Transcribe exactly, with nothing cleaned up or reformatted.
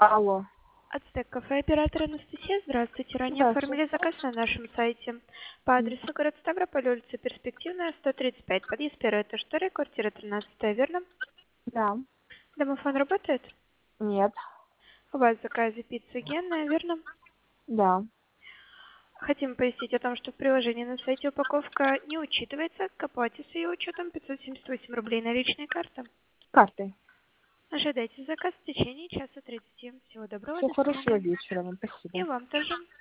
Алло. Ацтек кафе, оператор Анастасия. Здравствуйте. Ранее оформили Здравствуйте. заказ на нашем сайте по М, адресу город Ставрополь, улица Перспективная, сто тридцать пять, подъезд первый, этаж второй, квартира тринадцатая, верно? Да. Домофон работает? Нет. У вас в заказе пицца Генная, верно? Да. Хотим пояснить о том, что в приложении на сайте упаковка не учитывается, к оплате с ее учетом пятьсот семьдесят восемь рублей наличная карта. Картой. Ожидайте заказ в течение часа тридцати. Всего доброго, Всего до хорошего свидания. вечера вам. И Спасибо. вам тоже.